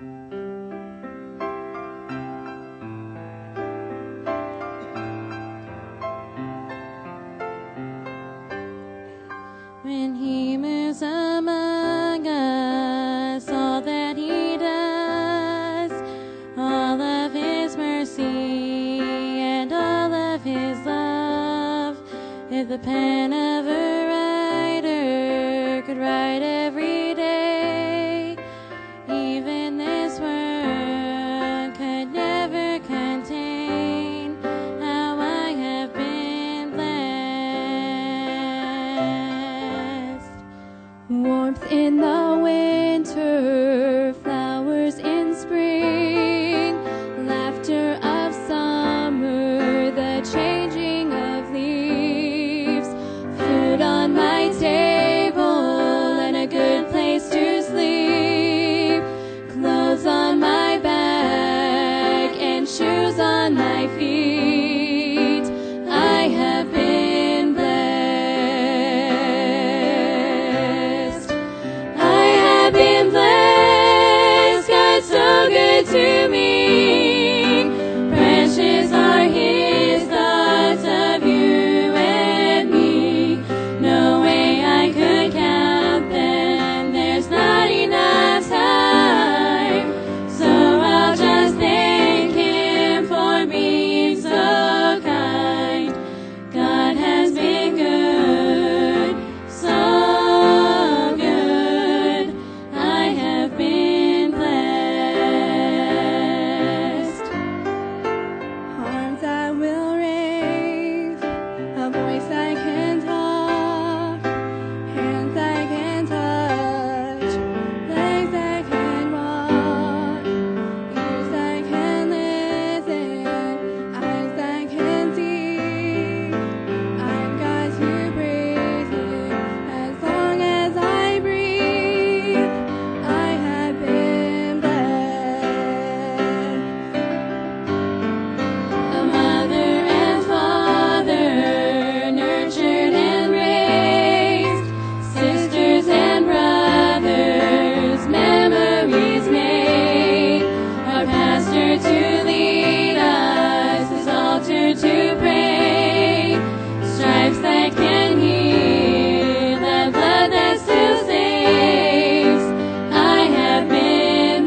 When he moves among us, all that he does, all of his mercy and all of his love, if the pen of a writer could write every day, even this world could never contain how I have been blessed. Warmth in the winter, flowers in spring, laughter of summer, the changing of leaves, food on my table and a good place to sleep, clothes on my back and shoes on my feet. I have been blessed. I have been blessed. God's so good to me. Precious are his thoughts of you and me. No way I could count them. There's not enough time. So I'll just thank him for being so kind. God has been good, so good. I have been blessed. Arms I will raise, a voice I can talk, hands I can touch, legs I can walk, ears I can listen, eyes I can see. I've got to praise him as long as I breathe. I have been blessed. A mother and father, nurtured and raised, sisters and brothers, memories made. Our pastor to lead us, his altar to pray, stripes that can heal, the blood that still saves. I have been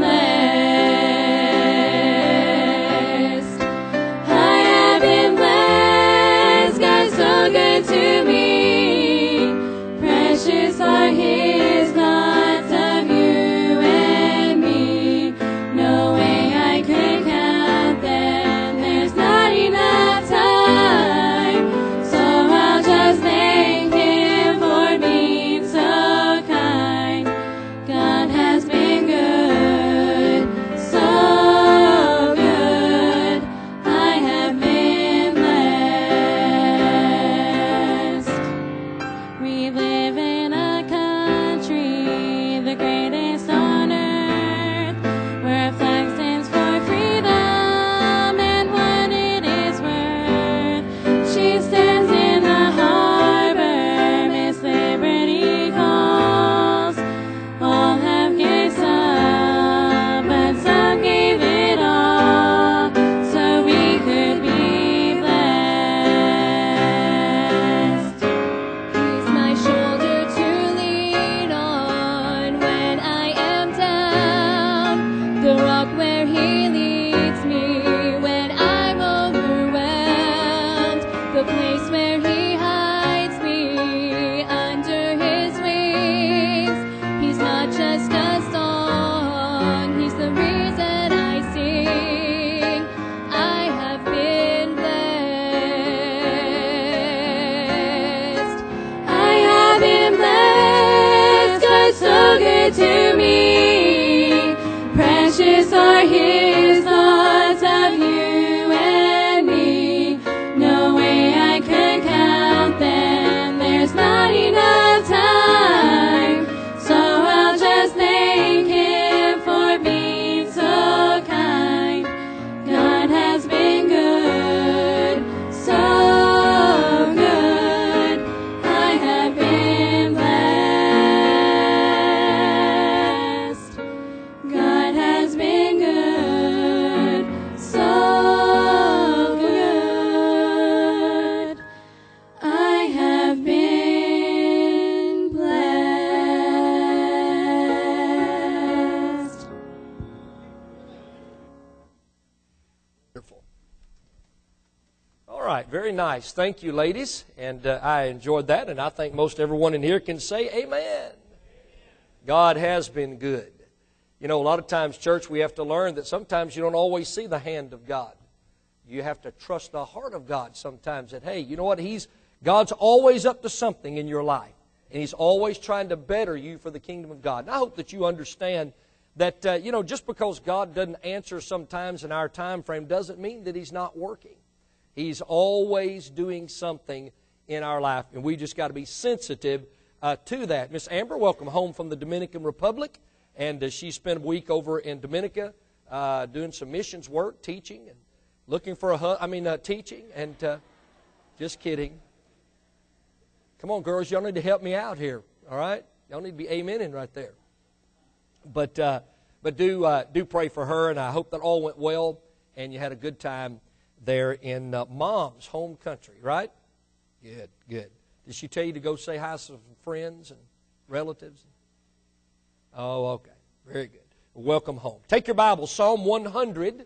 blessed. I have been blessed. God's so good to me. Precious are his thoughts of you and me. No way I could count them. There's not enough time. So I'll just thank him for being so kind. God has been good, so good. I have been blessed. We live in a country, the greatest on earth, where a flag stands for freedom and what it is worth. She stands in the harbor, Miss Liberty calls. All have gave some, but some gave it all, so we could be blessed. He's my shoulder to lean on when I am down, the rock where he leads me when I'm overwhelmed, the place where he hides me under his wings. He's not just a song, he's the reason I sing. I have been blessed. I have been blessed. God's so good to me. Precious are his thoughts of you and me. No way I could count them. There's not enough time. So I'll just thank him for being so kind. God has been good, so good. I have been blessed. Wonderful. All right, very nice. Thank you, ladies. And I enjoyed that, and I think most everyone in here can say amen. God has been good. You know, a lot of times, church, we have to learn that sometimes you don't always see the hand of God. You have to trust the heart of God sometimes that, hey, you know what? God's always up to something in your life. And He's always trying to better you for the kingdom of God. And I hope that you understand that, just because God doesn't answer sometimes in our time frame doesn't mean that He's not working. He's always doing something in our life, and we just got to be sensitive to that. Miss Amber, welcome home from the Dominican Republic, and she spent a week over in Dominica doing some missions work, teaching, and looking for teaching, and just kidding. Come on, girls, y'all need to help me out here, all right? Y'all need to be amening right there. But do pray for her, and I hope that all went well, and you had a good time there in Mom's home country, right? Good, good. Did she tell you to go say hi to some friends and relatives? Oh, okay. Very good. Welcome home. Take your Bible, Psalm 100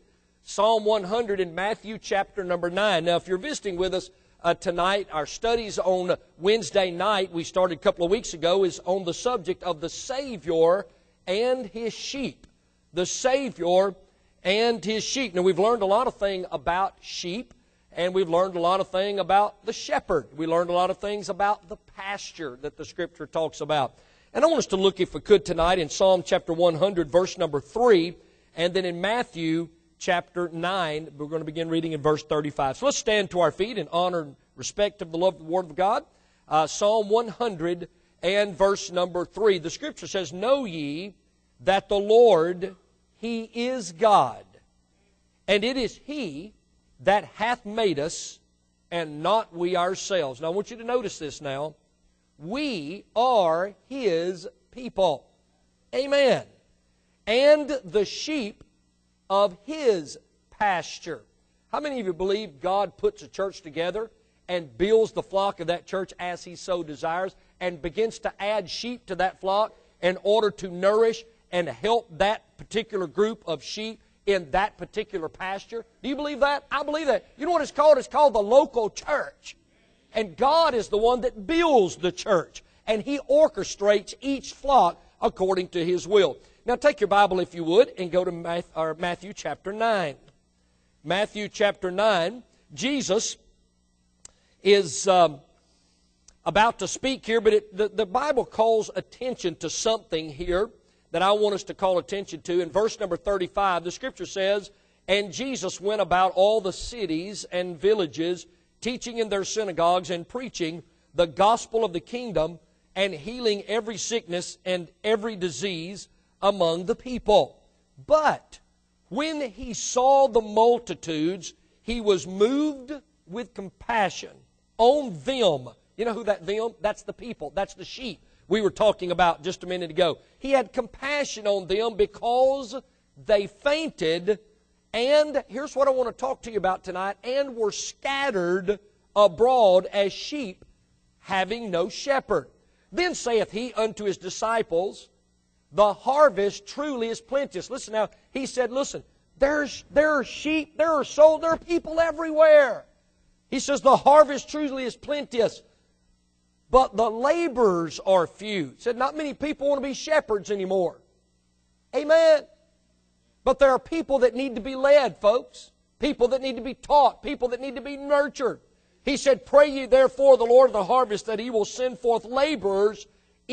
in Matthew chapter number 9. Now, if you're visiting with us tonight, our studies on Wednesday night, we started a couple of weeks ago, is on the subject of the Savior and His sheep. The Savior and His sheep. Now, we've learned a lot of things about sheep, and we've learned a lot of things about the shepherd. We learned a lot of things about the pasture that the Scripture talks about. And I want us to look, if we could, tonight in Psalm chapter 100, verse number 3, and then in Matthew chapter 9, we're going to begin reading in verse 35. So let's stand to our feet in honor and respect of the love of the Word of God. Psalm 100 and verse number 3. The Scripture says, "Know ye that the Lord, He is God, and it is He that hath made us, and not we ourselves." Now, I want you to notice this now. We are His people. Amen. And the sheep of His pasture. How many of you believe God puts a church together and builds the flock of that church as He so desires, and begins to add sheep to that flock in order to nourish and help that particular group of sheep in that particular pasture? Do you believe that? I believe that. You know what it's called? It's called the local church. And God is the one that builds the church, and He orchestrates each flock according to His will. Now take your Bible, if you would, and go to Matthew chapter 9. Matthew chapter 9, Jesus is about to speak here, but the Bible calls attention to something here that I want us to call attention to. In verse number 35, the Scripture says, "And Jesus went about all the cities and villages, teaching in their synagogues and preaching the gospel of the kingdom, and healing every sickness and every disease among the people. But when He saw the multitudes, He was moved with compassion on them." You know who that them? That's the people. That's the sheep we were talking about just a minute ago. He had compassion on them because they fainted, and here's what I want to talk to you about tonight, and were scattered abroad as sheep having no shepherd. Then saith He unto His disciples, "The harvest truly is plenteous." Listen now, He said, listen, there are sheep, there are souls, there are people everywhere. He says, the harvest truly is plenteous, but the laborers are few. He said, not many people want to be shepherds anymore. Amen. But there are people that need to be led, folks. People that need to be taught. People that need to be nurtured. He said, "Pray ye therefore the Lord of the harvest that He will send forth laborers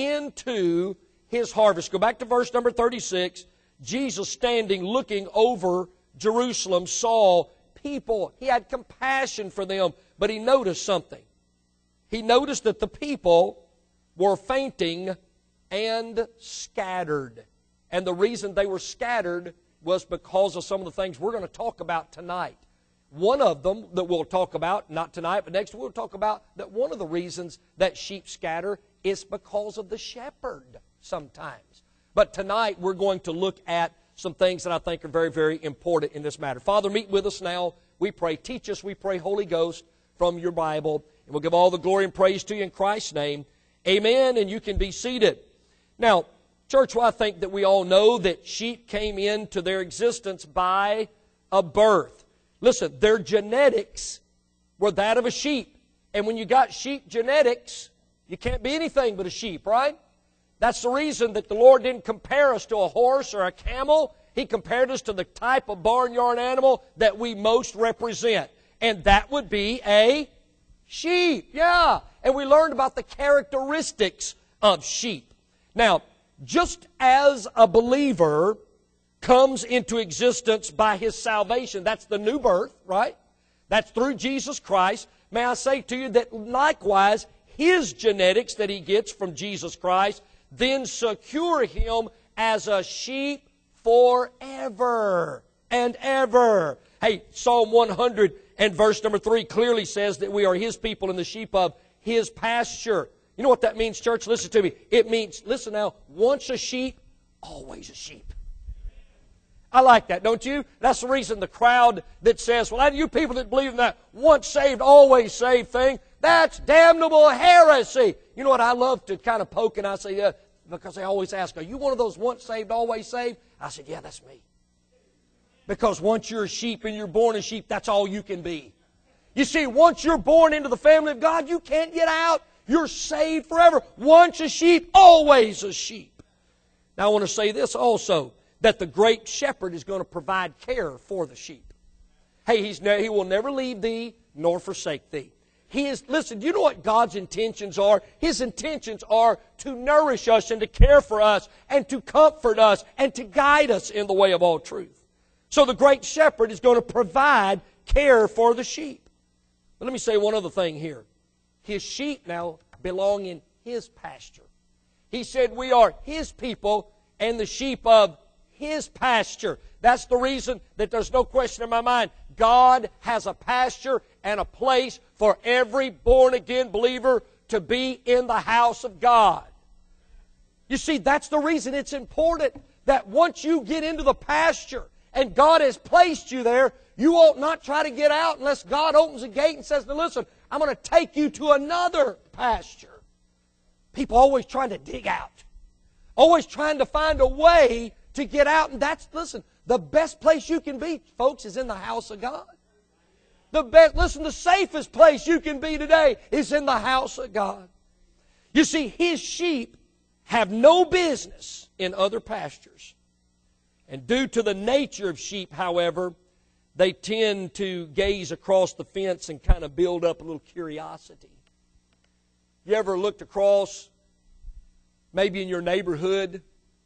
into His harvest." Go back to verse number 36. Jesus, standing, looking over Jerusalem, saw people. He had compassion for them, but He noticed something. He noticed that the people were fainting and scattered. And the reason they were scattered was because of some of the things we're going to talk about tonight. One of them that we'll talk about, not tonight, but next we'll talk about that one of the reasons that sheep scatter is because of the shepherd sometimes. But tonight we're going to look at some things that I think are very, very important in this matter. Father, meet with us now. We pray. Teach us, we pray, Holy Ghost, from your Bible. And we'll give all the glory and praise to you in Christ's name. Amen, and you can be seated. Now, church, well, I think that we all know that sheep came into their existence by a birth. Listen, their genetics were that of a sheep. And when you got sheep genetics, you can't be anything but a sheep, right? That's the reason that the Lord didn't compare us to a horse or a camel. He compared us to the type of barnyard animal that we most represent. And that would be a sheep. Yeah. And we learned about the characteristics of sheep. Now, just as a believer comes into existence by his salvation, that's the new birth, right? That's through Jesus Christ. May I say to you that likewise, his genetics that he gets from Jesus Christ then secure him as a sheep forever and ever. Hey, Psalm 100 and verse number 3 clearly says that we are his people and the sheep of his pasture. You know what that means, church? Listen to me. It means, listen now, once a sheep, always a sheep. I like that, don't you? That's the reason the crowd that says, well, you people that believe in that once saved, always saved thing, that's damnable heresy. You know what I love to kind of poke, and I say, because they always ask, are you one of those once saved, always saved? I said, yeah, that's me. Because once you're a sheep and you're born a sheep, that's all you can be. You see, once you're born into the family of God, you can't get out. You're saved forever. Once a sheep, always a sheep. Now I want to say this also, that the great shepherd is going to provide care for the sheep. Hey, he will never leave thee nor forsake thee. Listen, do you know what God's intentions are? His intentions are to nourish us and to care for us and to comfort us and to guide us in the way of all truth. So the great shepherd is going to provide care for the sheep. But let me say one other thing here. His sheep now belong in his pasture. He said we are his people and the sheep of his pasture. That's the reason that there's no question in my mind. God has a pasture and a place for every born-again believer to be in the house of God. You see, that's the reason it's important that once you get into the pasture and God has placed you there, you ought not try to get out unless God opens a gate and says, now listen, I'm going to take you to another pasture. People always trying to dig out. Always trying to find a way to get out. And listen, the best place you can be, folks, is in the house of God. The safest place you can be today is in the house of God. You see, his sheep have no business in other pastures. And due to the nature of sheep, however, they tend to gaze across the fence and kind of build up a little curiosity. You ever looked across, maybe in your neighborhood,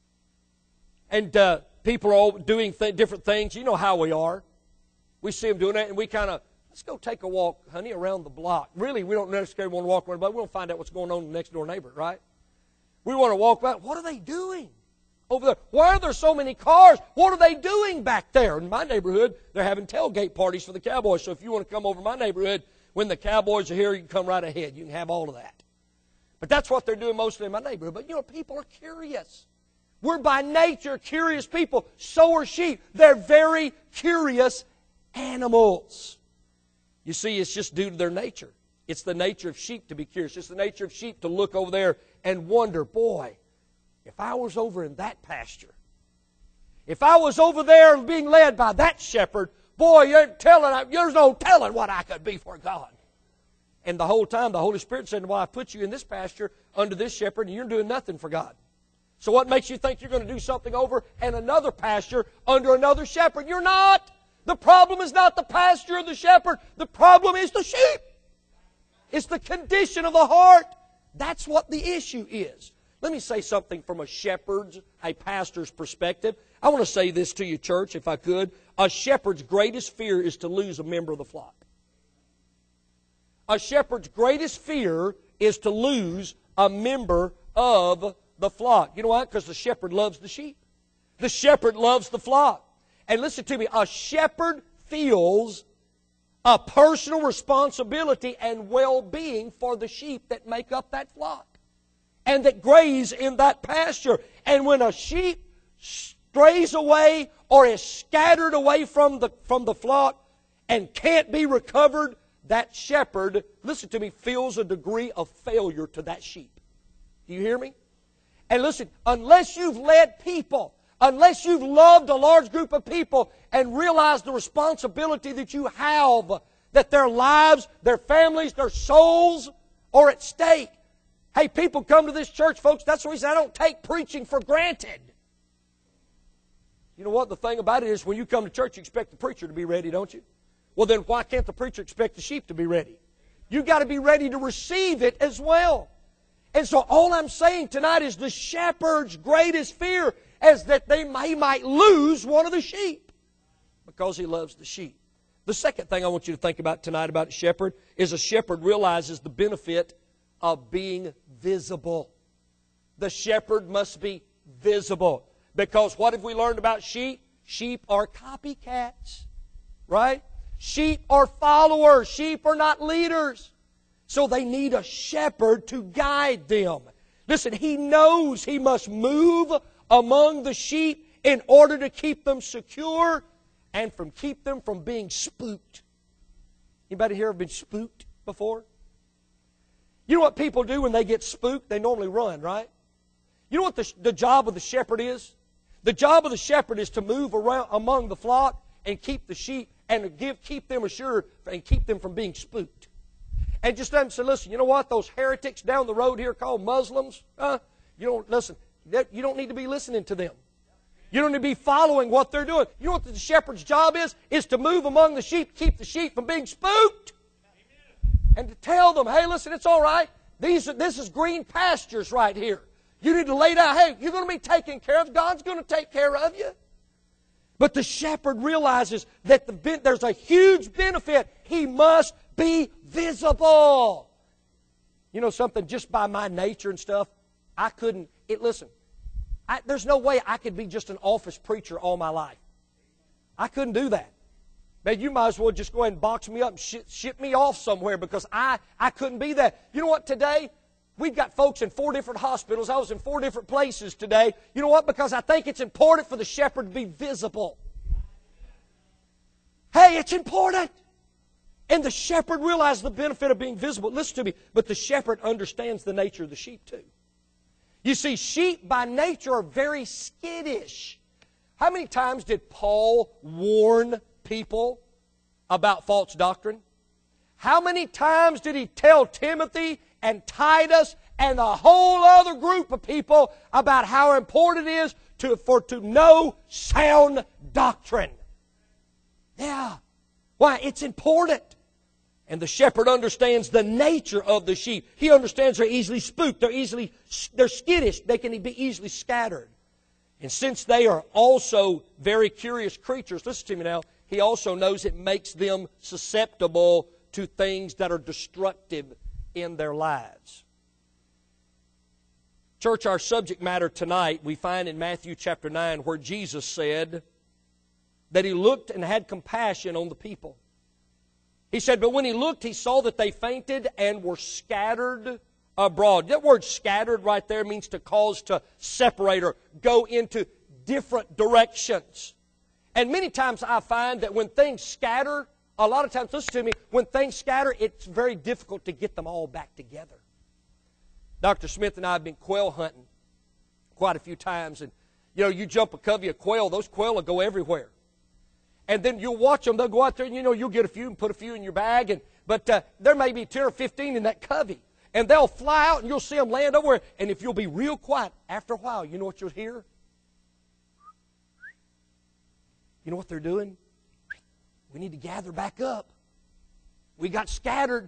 and people are all doing different things? You know how we are. We see them doing that, and we kind of, let's go take a walk, honey, around the block. Really, we don't necessarily want to walk around, but we want to find out what's going on in the next door neighbor, right? We want to walk around. What are they doing over there? Why are there so many cars? What are they doing back there? In my neighborhood, they're having tailgate parties for the Cowboys. So if you want to come over to my neighborhood when the Cowboys are here, you can come right ahead. You can have all of that. But that's what they're doing mostly in my neighborhood. But, you know, people are curious. We're by nature curious people. So are sheep. They're very curious animals. You see, it's just due to their nature. It's the nature of sheep to be curious. It's the nature of sheep to look over there and wonder, boy, if I was over in that pasture, if I was over there being led by that shepherd, boy, there's no telling what I could be for God. And the whole time, the Holy Spirit said, well, I put you in this pasture under this shepherd, and you're doing nothing for God. So what makes you think you're going to do something over in another pasture under another shepherd? You're not. The problem is not the pasture or the shepherd. The problem is the sheep. It's the condition of the heart. That's what the issue is. Let me say something from a pastor's perspective. I want to say this to you, church, if I could. A shepherd's greatest fear is to lose a member of the flock. A shepherd's greatest fear is to lose a member of the flock. You know why? Because the shepherd loves the sheep. The shepherd loves the flock. And listen to me, a shepherd feels a personal responsibility and well-being for the sheep that make up that flock and that graze in that pasture. And when a sheep strays away or is scattered away from the flock and can't be recovered, that shepherd, listen to me, feels a degree of failure to that sheep. Do you hear me? And listen, unless you've led people, unless you've loved a large group of people and realized the responsibility that you have, that their lives, their families, their souls are at stake. Hey, people come to this church, folks. That's the reason I don't take preaching for granted. You know what? The thing about it is when you come to church, you expect the preacher to be ready, don't you? Well, then why can't the preacher expect the sheep to be ready? You've got to be ready to receive it as well. And so all I'm saying tonight is the shepherd's greatest fear is that he might lose one of the sheep because he loves the sheep. The second thing I want you to think about tonight about a shepherd is a shepherd realizes the benefit of being visible. The shepherd must be visible. Because what have we learned about sheep? Sheep are copycats, right? Sheep are followers. Sheep are not leaders. So they need a shepherd to guide them. Listen, he knows he must move among the sheep in order to keep them secure and keep them from being spooked. Anybody here have been spooked before? You know what people do when they get spooked? They normally run, right? You know what the job of the shepherd is? The job of the shepherd is to move around among the flock and keep the sheep and keep them assured and keep them from being spooked. And just say, listen, you know what? Those heretics down the road here called Muslims, you don't need to be listening to them. You don't need to be following what they're doing. You know what the shepherd's job is? Is to move among the sheep, keep the sheep from being spooked. And to tell them, hey, listen, it's all right. This is green pastures right here. You need to lay down. Hey, you're going to be taken care of. God's going to take care of you. But the shepherd realizes that there's a huge benefit. He must be visible. You know something? Just by my nature and stuff, I couldn't. There's no way I could be just an office preacher all my life. I couldn't do that. Man, you might as well just go ahead and box me up and ship me off somewhere because I couldn't be that. You know what? Today, we've got folks in 4 different hospitals. I was in 4 different places today. You know what? Because I think it's important for the shepherd to be visible. Hey, it's important. And the shepherd realizes the benefit of being visible. Listen to me. But the shepherd understands the nature of the sheep too. You see, sheep by nature are very skittish. How many times did Paul warn people about false doctrine? How many times did he tell Timothy and Titus and a whole other group of people about how important it is to know sound doctrine? Yeah. Why? It's important. And the shepherd understands the nature of the sheep. He understands they're easily spooked. They're skittish. They can be easily scattered. And since they are also very curious creatures, listen to me now, he also knows it makes them susceptible to things that are destructive in their lives. Church, our subject matter tonight we find in Matthew chapter 9 where Jesus said that He looked and had compassion on the people. He said, but when He looked, He saw that they fainted and were scattered abroad. That word scattered right there means to cause to separate or go into different directions. And many times I find that when things scatter, a lot of times, listen to me, when things scatter, it's very difficult to get them all back together. Dr. Smith and I have been quail hunting quite a few times. And, you jump a covey of quail, those quail will go everywhere. And then you'll watch them, they'll go out there and, you'll get a few and put a few in your bag. But there may be 10 or 15 in that covey. And they'll fly out and you'll see them land over. And if you'll be real quiet, after a while, you know what you'll hear? You know what they're doing? We need to gather back up. We got scattered.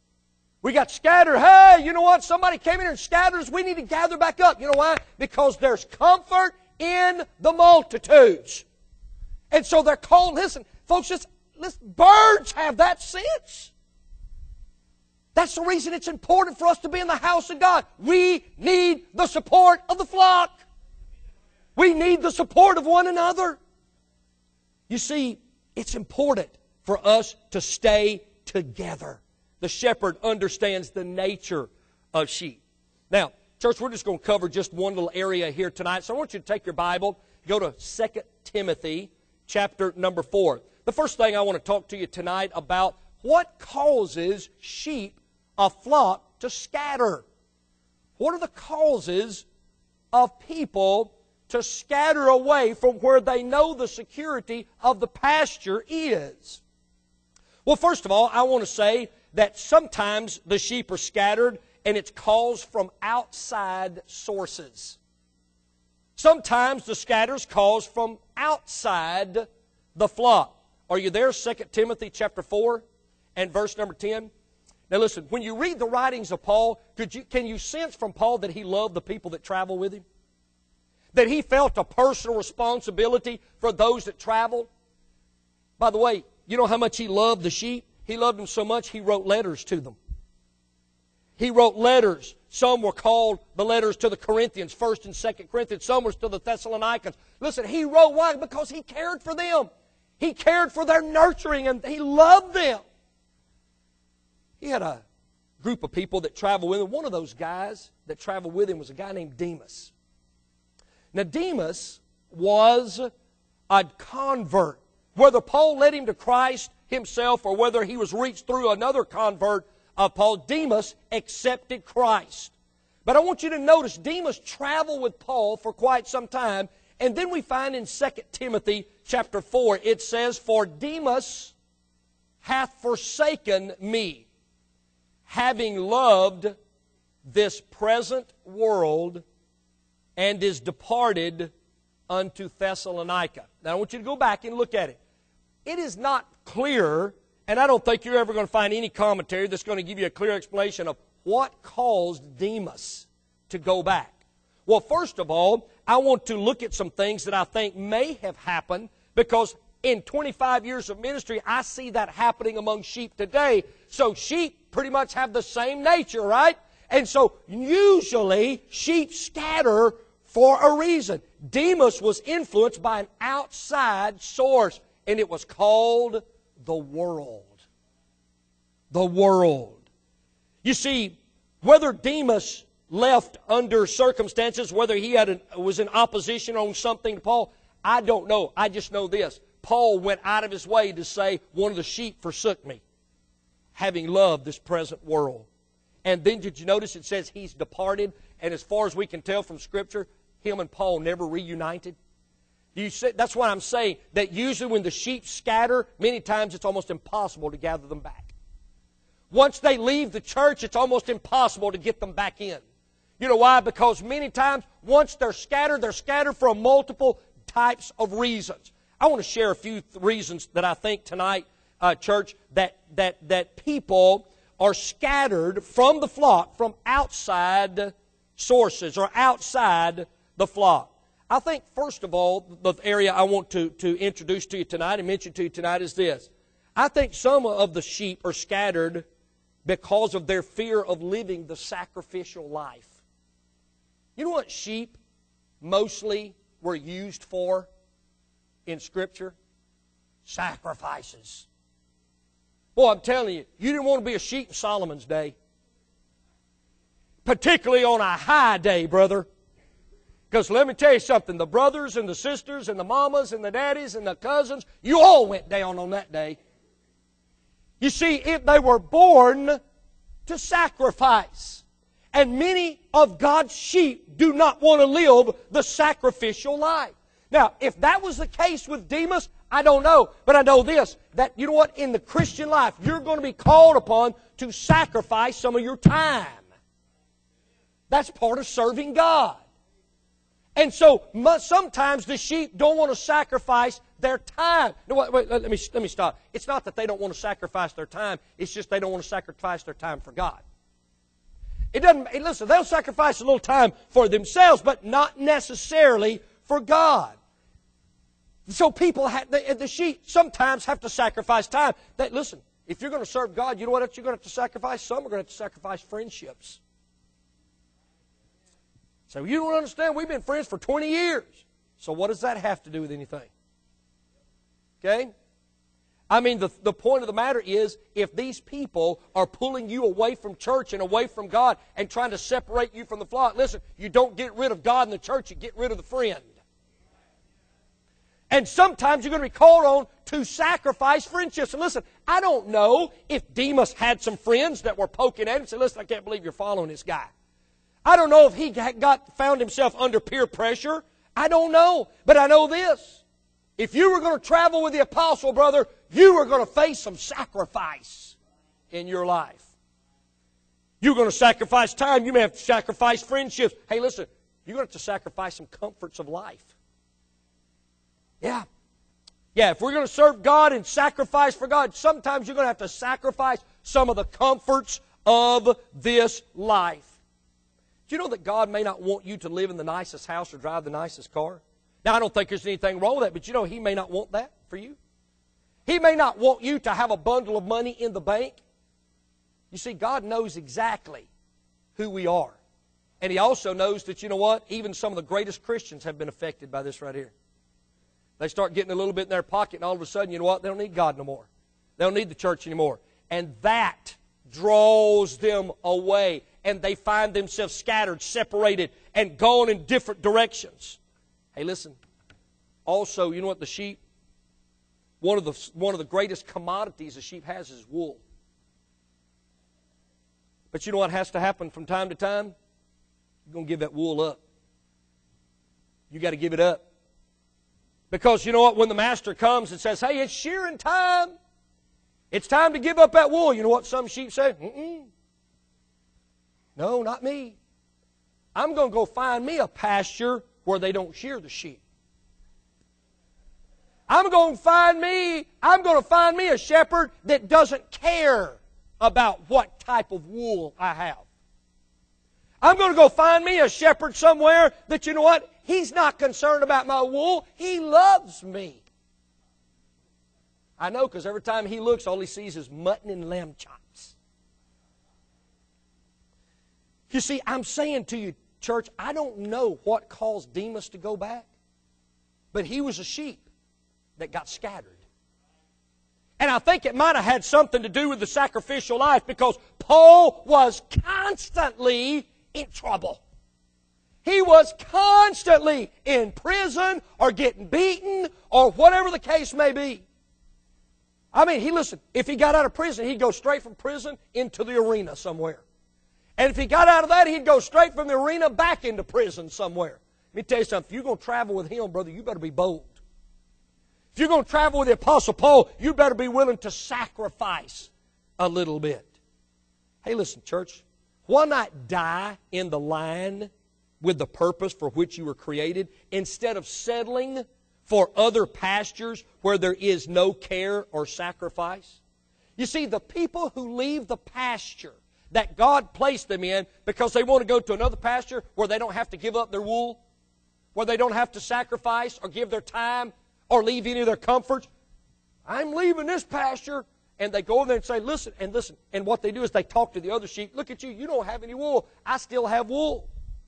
Hey, you know what? Somebody came in here and scattered us. We need to gather back up. You know why? Because there's comfort in the multitudes. And so they're called, listen, folks, birds have that sense. That's the reason it's important for us to be in the house of God. We need the support of the flock. We need the support of one another. You see, it's important for us to stay together. The shepherd understands the nature of sheep. Now, church, we're just going to cover just one little area here tonight. So I want you to take your Bible, go to 2 Timothy chapter number 4. The first thing I want to talk to you tonight about what causes sheep, a flock, to scatter. What are the causes of people to scatter away from where they know the security of the pasture is. Well, first of all, I want to say that sometimes the sheep are scattered and it's caused from outside sources. Sometimes the scatter is caused from outside the flock. Are you there? 2 Timothy chapter 4 and verse number 10. Now listen, when you read the writings of Paul, can you sense from Paul that he loved the people that travel with him? That he felt a personal responsibility for those that traveled? By the way, you know how much he loved the sheep? He loved them so much he wrote letters to them. He wrote letters. Some were called the letters to the Corinthians, 1st and 2nd Corinthians. Some were to the Thessalonians. Listen, he wrote why? Because he cared for them. He cared for their nurturing and he loved them. He had a group of people that traveled with him. One of those guys that traveled with him was a guy named Demas. Now, Demas was a convert. Whether Paul led him to Christ himself or whether he was reached through another convert of Paul, Demas accepted Christ. But I want you to notice Demas traveled with Paul for quite some time. And then we find in 2 Timothy chapter 4, it says, "For Demas hath forsaken me, having loved this present world, and is departed unto Thessalonica." Now I want you to go back and look at it. It is not clear, and I don't think you're ever going to find any commentary that's going to give you a clear explanation of what caused Demas to go back. Well, first of all, I want to look at some things that I think may have happened, because in 25 years of ministry, I see that happening among sheep today. So sheep pretty much have the same nature, right? And so usually sheep scatter for a reason. Demas was influenced by an outside source, and it was called the world. The world. You see, whether Demas left under circumstances, whether he was in opposition on something to Paul, I don't know. I just know this. Paul went out of his way to say, one of the sheep forsook me, having loved this present world. And then did you notice it says he's departed? And as far as we can tell from Scripture, him and Paul never reunited. That's why I'm saying that usually when the sheep scatter, many times it's almost impossible to gather them back. Once they leave the church, it's almost impossible to get them back in. You know why? Because many times, once they're scattered for multiple types of reasons. I want to share a few reasons that I think tonight, church, that people are scattered from the flock from outside sources or outside the flock. I think, first of all, the area I want to introduce to you tonight and mention to you tonight is this. I think some of the sheep are scattered because of their fear of living the sacrificial life. You know what sheep mostly were used for in Scripture? Sacrifices. Boy, I'm telling you, you didn't want to be a sheep in Solomon's day. Particularly on a high day, brother. Because let me tell you something, the brothers and the sisters and the mamas and the daddies and the cousins, you all went down on that day. You see, if they were born to sacrifice. And many of God's sheep do not want to live the sacrificial life. Now, if that was the case with Demas, I don't know. But I know this, that you know what? In the Christian life, you're going to be called upon to sacrifice some of your time. That's part of serving God. And so sometimes the sheep don't want to sacrifice their time. No, wait, let me stop. It's not that they don't want to sacrifice their time. It's just they don't want to sacrifice their time for God. Listen, they'll sacrifice a little time for themselves, but not necessarily for God. So the sheep sometimes have to sacrifice time. Listen, if you're going to serve God, you know what else you're going to have to sacrifice? Some are going to have to sacrifice friendships. So you don't understand, we've been friends for 20 years. So what does that have to do with anything? Okay? I mean, the point of the matter is, if these people are pulling you away from church and away from God and trying to separate you from the flock, listen, you don't get rid of God in the church, you get rid of the friend. And sometimes you're going to be called on to sacrifice friendships. And listen, I don't know if Demas had some friends that were poking at him and said, listen, I can't believe you're following this guy. I don't know if he found himself under peer pressure I don't know, but I know this. If you were going to travel with the apostle, brother, you were going to face some sacrifice in your life. You're going to sacrifice time. You may have to sacrifice friendships. Hey, listen, you're going to have to sacrifice some comforts of life. Yeah. Yeah, if we're going to serve God and sacrifice for God, sometimes you're going to have to sacrifice some of the comforts of this life. Do you know that God may not want you to live in the nicest house or drive the nicest car? Now, I don't think there's anything wrong with that, but you know He may not want that for you. He may not want you to have a bundle of money in the bank. You see, God knows exactly who we are. And He also knows that, you know what, even some of the greatest Christians have been affected by this right here. They start getting a little bit in their pocket, and all of a sudden, you know what, they don't need God no more. They don't need the church anymore. And that draws them away. And they find themselves scattered, separated, and gone in different directions. Hey, listen. Also, you know what the sheep, one of the greatest commodities a sheep has is wool. But you know what has to happen from time to time? You're going to give that wool up. You got to give it up. Because you know what? When the master comes and says, hey, it's shearing time. It's time to give up that wool. You know what some sheep say? No, not me. I'm going to go find me a pasture where they don't shear the sheep. I'm going to find me a shepherd that doesn't care about what type of wool I have. I'm going to go find me a shepherd somewhere that, you know what, he's not concerned about my wool. He loves me. I know, because every time he looks, all he sees is mutton and lamb chops. You see, I'm saying to you, church, I don't know what caused Demas to go back, but he was a sheep that got scattered. And I think it might have had something to do with the sacrificial life, because Paul was constantly in trouble. He was constantly in prison or getting beaten or whatever the case may be. I mean, listen, if he got out of prison, he'd go straight from prison into the arena somewhere. And if he got out of that, he'd go straight from the arena back into prison somewhere. Let me tell you something. If you're going to travel with him, brother, you better be bold. If you're going to travel with the Apostle Paul, you better be willing to sacrifice a little bit. Hey, listen, church. Why not die in the line with the purpose for which you were created instead of settling for other pastures where there is no care or sacrifice? You see, the people who leave the pasture that God placed them in because they want to go to another pasture where they don't have to give up their wool, where they don't have to sacrifice or give their time or leave any of their comforts. I'm leaving this pasture. And they go over there and say, listen. And what they do is they talk to the other sheep. Look at you. You don't have any wool. I still have wool.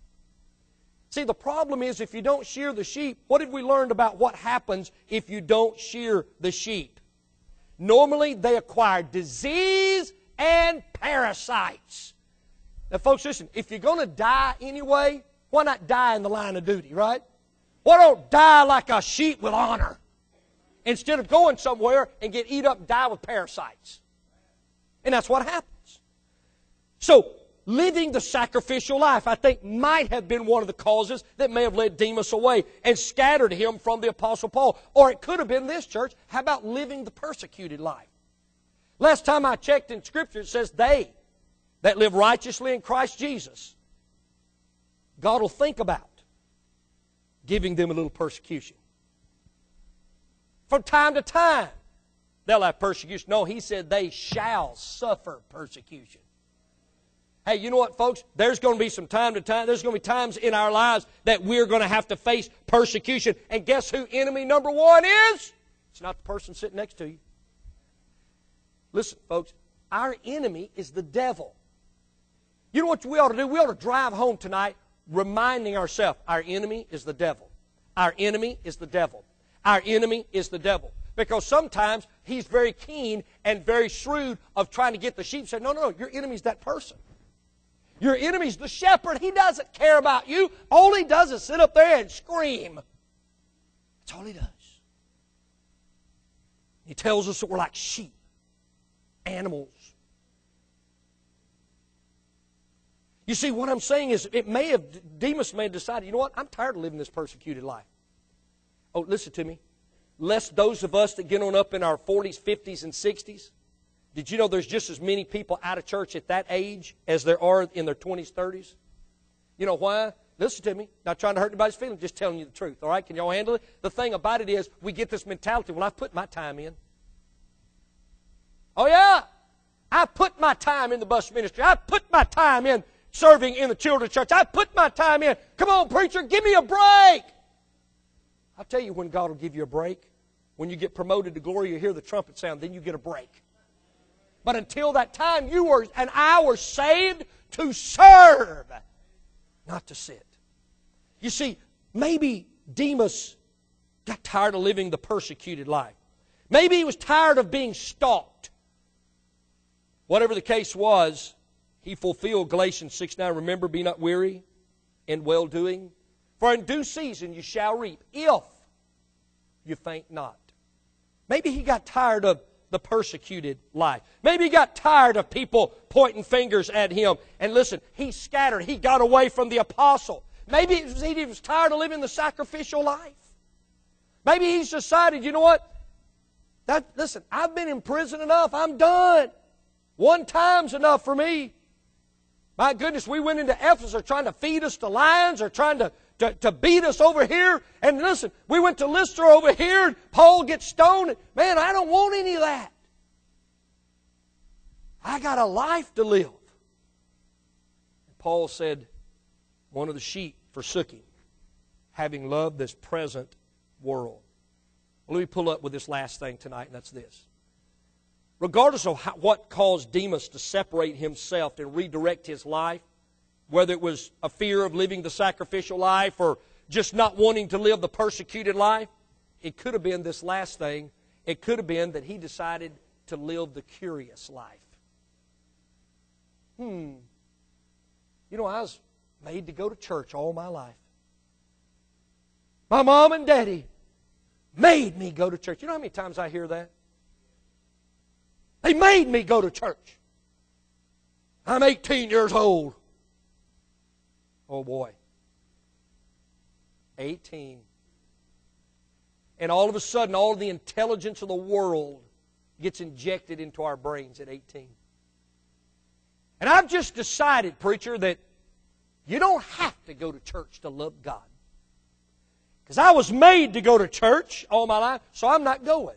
See, the problem is if you don't shear the sheep, what have we learned about what happens if you don't shear the sheep? Normally, they acquire disease and parasites. Now, folks, listen. If you're going to die anyway, why not die in the line of duty, right? Why don't die like a sheep with honor? Instead of going somewhere and get eat up and die with parasites. And that's what happens. So, living the sacrificial life, I think, might have been one of the causes that may have led Demas away and scattered him from the Apostle Paul. Or it could have been this, church. How about living the persecuted life? Last time I checked in Scripture, it says they that live righteously in Christ Jesus, God will think about giving them a little persecution. From time to time, they'll have persecution. No, he said they shall suffer persecution. Hey, you know what, folks? There's going to be some time to time. There's going to be times in our lives that we're going to have to face persecution. And guess who enemy number one is? It's not the person sitting next to you. Listen, folks, our enemy is the devil. You know what we ought to do? We ought to drive home tonight reminding ourselves, our enemy is the devil. Our enemy is the devil. Our enemy is the devil. Because sometimes he's very keen and very shrewd of trying to get the sheep to say, no, your enemy's that person. Your enemy's the shepherd. He doesn't care about you. All he does is sit up there and scream. That's all he does. He tells us that we're like sheep, animals. You see, what I'm saying is, Demas may have decided, you know what, I'm tired of living this persecuted life. Oh, listen to me. Lest those of us that get on up in our 40s, 50s, and 60s, did you know there's just as many people out of church at that age as there are in their 20s, 30s? You know why? Listen to me. Not trying to hurt anybody's feelings, just telling you the truth. All right? Can y'all handle it? The thing about it is, we get this mentality, well, I've put my time in. Oh, yeah. I put my time in the bus ministry. I put my time in serving in the children's church. I put my time in. Come on, preacher, give me a break. I'll tell you when God will give you a break. When you get promoted to glory, you hear the trumpet sound, then you get a break. But until that time, you were and I were saved to serve, not to sit. You see, maybe Demas got tired of living the persecuted life. Maybe he was tired of being stalked. Whatever the case was, he fulfilled Galatians 6:9. Remember, be not weary in well-doing, for in due season you shall reap, if you faint not. Maybe he got tired of the persecuted life. Maybe he got tired of people pointing fingers at him. And listen, he scattered. He got away from the apostle. Maybe he was tired of living the sacrificial life. Maybe he's decided, you know what? Listen, I've been in prison enough. I'm done. One time's enough for me. My goodness, we went into Ephesus. They're trying to feed us to lions. They're trying to beat us over here. And listen, we went to Lystra over here. And Paul gets stoned. Man, I don't want any of that. I got a life to live. And Paul said, one of the sheep forsook him, having loved this present world. Well, let me pull up with this last thing tonight, and that's this. Regardless of what caused Demas to separate himself and redirect his life, whether it was a fear of living the sacrificial life or just not wanting to live the persecuted life, it could have been this last thing. It could have been that he decided to live the curious life. You know, I was made to go to church all my life. My mom and daddy made me go to church. You know how many times I hear that? They made me go to church. I'm 18 years old. Oh boy. 18. And all of a sudden, all the intelligence of the world gets injected into our brains at 18. And I've just decided, preacher, that you don't have to go to church to love God. Because I was made to go to church all my life, so I'm not going.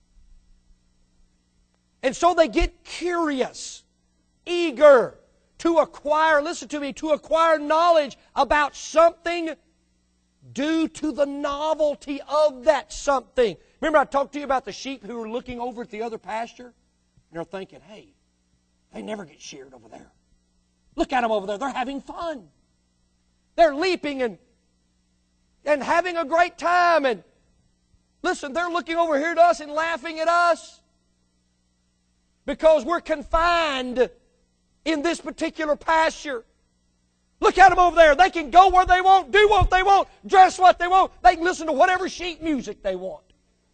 And so they get curious, eager to acquire, listen to me, to acquire knowledge about something due to the novelty of that something. Remember I talked to you about the sheep who were looking over at the other pasture? And they're thinking, hey, they never get sheared over there. Look at them over there. They're having fun. They're leaping and having a great time. And listen, they're looking over here to us and laughing at us because we're confined in this particular pasture. Look at them over there. They can go where they want, do what they want, dress what they want. They can listen to whatever sheet music they want.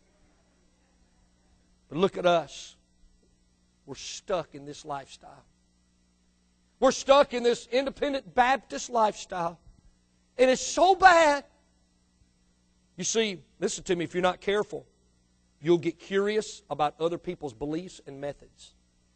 But look at us. We're stuck in this lifestyle. We're stuck in this independent Baptist lifestyle. And it's so bad. You see, listen to me, if you're not careful, you'll get curious about other people's beliefs and methods.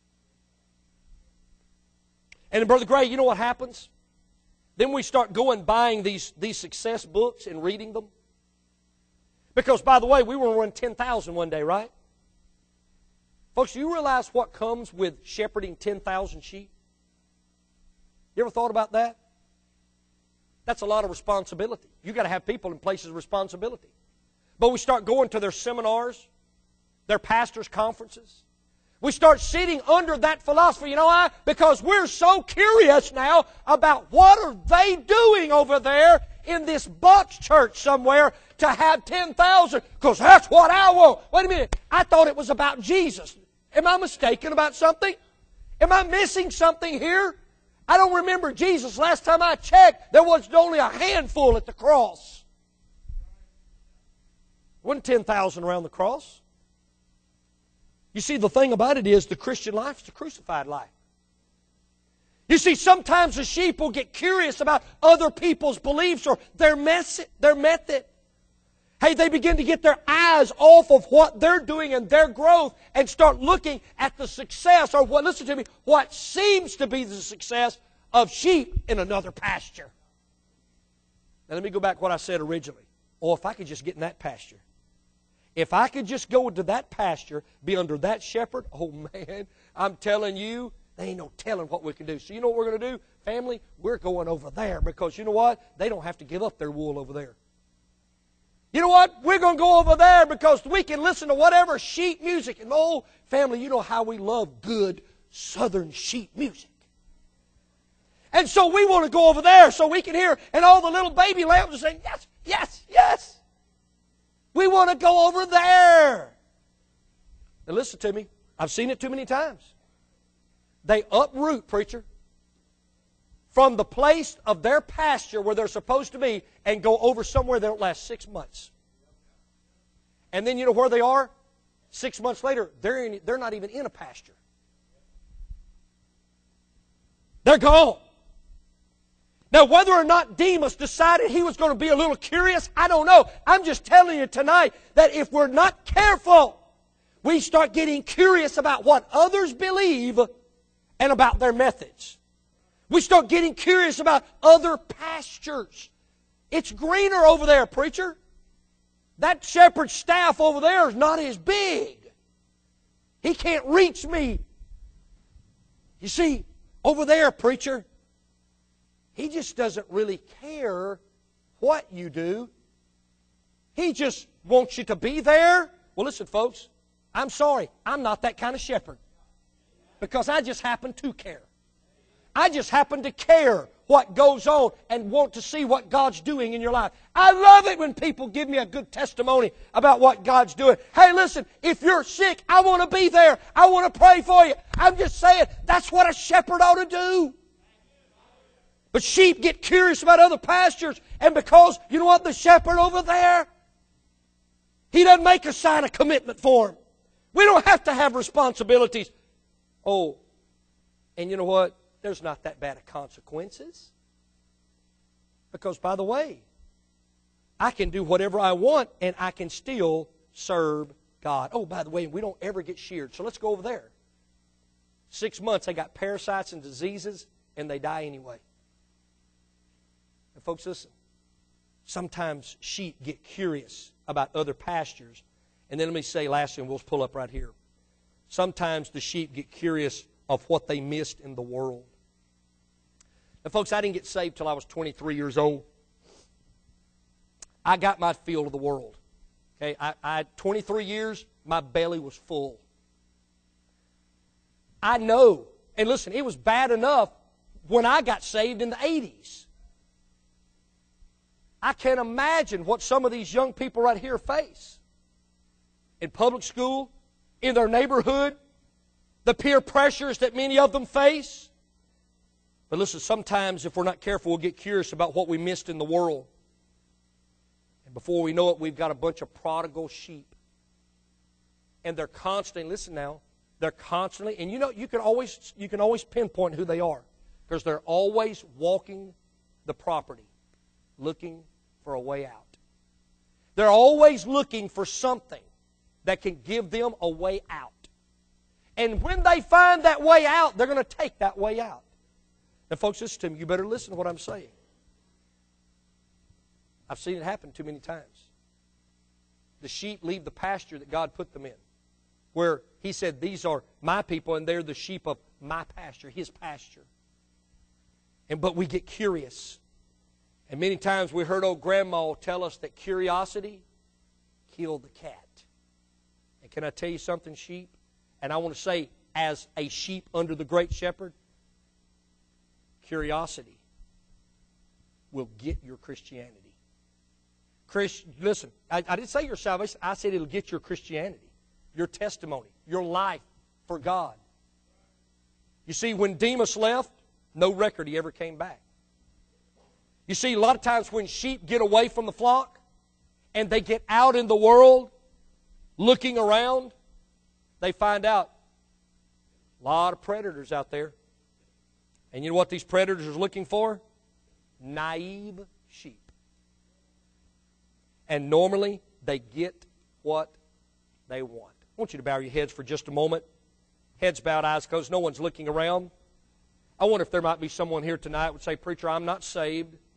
And Brother Gray, you know what happens? Then we start going buying these success books and reading them. Because, by the way, we were going to run 10,000 one day, right? Folks, do you realize what comes with shepherding 10,000 sheep? You ever thought about that? That's a lot of responsibility. You've got to have people in places of responsibility. But we start going to their seminars, their pastors' conferences. We start sitting under that philosophy. You know why? Because we're so curious now about what are they doing over there in this box church somewhere to have 10,000. Because that's what I want. Wait a minute. I thought it was about Jesus. Am I mistaken about something? Am I missing something here? I don't remember Jesus. Last time I checked, there was only a handful at the cross. There wasn't 10,000 around the cross. You see, the thing about it is the Christian life is a crucified life. You see, sometimes the sheep will get curious about other people's beliefs or their method. Hey, they begin to get their eyes off of what they're doing and their growth and start looking at the success or listen to me, what seems to be the success of sheep in another pasture. Now let me go back to what I said originally. Oh, if I could just get in that pasture. If I could just go into that pasture, be under that shepherd, oh man, I'm telling you, there ain't no telling what we can do. So you know what we're going to do? Family, we're going over there because you know what? They don't have to give up their wool over there. You know what? We're going to go over there because we can listen to whatever sheep music. And oh, family, you know how we love good southern sheep music. And so we want to go over there so we can hear, and all the little baby lambs are saying, yes, yes, yes. We want to go over there. Now listen to me. I've seen it too many times. They uproot, preacher, from the place of their pasture where they're supposed to be and go over somewhere that don't last 6 months. And then you know where they are? 6 months later, they're not even in a pasture. They're gone. Now, whether or not Demas decided he was going to be a little curious, I don't know. I'm just telling you tonight that if we're not careful, we start getting curious about what others believe and about their methods. We start getting curious about other pastures. It's greener over there, preacher. That shepherd's staff over there is not as big. He can't reach me. You see, over there, preacher, he just doesn't really care what you do. He just wants you to be there. Well, listen, folks, I'm sorry. I'm not that kind of shepherd because I just happen to care. I just happen to care what goes on and want to see what God's doing in your life. I love it when people give me a good testimony about what God's doing. Hey, listen, if you're sick, I want to be there. I want to pray for you. I'm just saying, that's what a shepherd ought to do. But sheep get curious about other pastures, and because, you know what, the shepherd over there, he doesn't make us sign a commitment for him. We don't have to have responsibilities. Oh, and you know what? There's not that bad of consequences. Because, by the way, I can do whatever I want, and I can still serve God. Oh, by the way, we don't ever get sheared, so let's go over there. 6 months, they got parasites and diseases, and they die anyway. And folks, listen. Sometimes sheep get curious about other pastures. And then let me say lastly, and we'll pull up right here. Sometimes the sheep get curious of what they missed in the world. Now, folks, I didn't get saved till I was 23 years old. I got my feel of the world. Okay, I 23 years, my belly was full. I know, and listen, it was bad enough when I got saved in the 80s. I can't imagine what some of these young people right here face. In public school, in their neighborhood, the peer pressures that many of them face. But listen, sometimes if we're not careful, we'll get curious about what we missed in the world. And before we know it, we've got a bunch of prodigal sheep. And they're constantly, listen now, they're constantly, and you know, you can always pinpoint who they are. Because they're always walking the property, looking for a way out. They're always looking for something that can give them a way out. And when they find that way out, they're going to take that way out. Now, folks, listen to me. You better listen to what I'm saying. I've seen it happen too many times. The sheep leave the pasture that God put them in, where He said, these are my people, and they're the sheep of my pasture, His pasture. But we get curious. And many times we heard old grandma tell us that curiosity killed the cat. And can I tell you something, sheep? And I want to say, as a sheep under the great shepherd, curiosity will get your Christianity. Listen, I didn't say your salvation. I said it'll get your Christianity, your testimony, your life for God. You see, when Demas left, no record he ever came back. You see, a lot of times when sheep get away from the flock and they get out in the world looking around, they find out a lot of predators out there. And you know what these predators are looking for? Naive sheep. And normally, they get what they want. I want you to bow your heads for just a moment. Heads bowed, eyes closed. No one's looking around. I wonder if there might be someone here tonight who would say, Preacher, I'm not saved.